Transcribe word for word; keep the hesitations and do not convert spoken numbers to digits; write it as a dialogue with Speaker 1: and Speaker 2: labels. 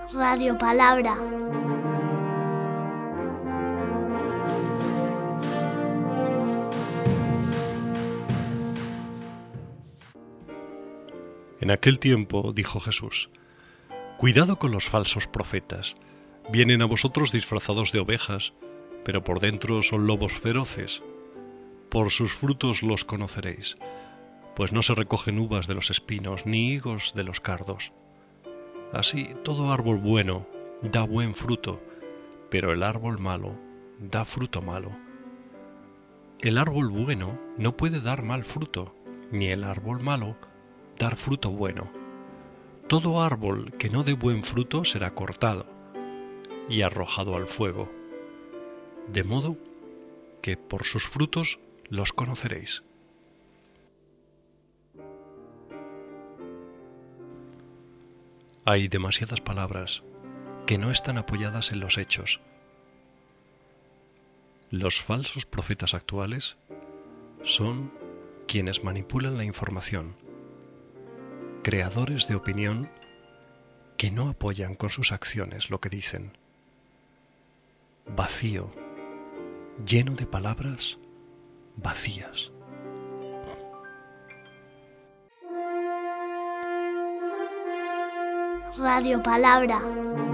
Speaker 1: Radio Palabra.
Speaker 2: En aquel tiempo dijo Jesús: Cuidado con los falsos profetas. Vienen a vosotros disfrazados de ovejas, pero por dentro son lobos feroces. Por sus frutos los conoceréis, pues no se recogen uvas de los espinos, ni higos de los cardos. Así, todo árbol bueno da buen fruto, pero el árbol malo da fruto malo. El árbol bueno no puede dar mal fruto, ni el árbol malo dar fruto bueno. Todo árbol que no dé buen fruto será cortado y arrojado al fuego. De modo que por sus frutos los conoceréis. Hay demasiadas palabras que no están apoyadas en los hechos. Los falsos profetas actuales son quienes manipulan la información, creadores de opinión que no apoyan con sus acciones lo que dicen. Vacío, lleno de palabras vacías.
Speaker 1: Radio Palabra.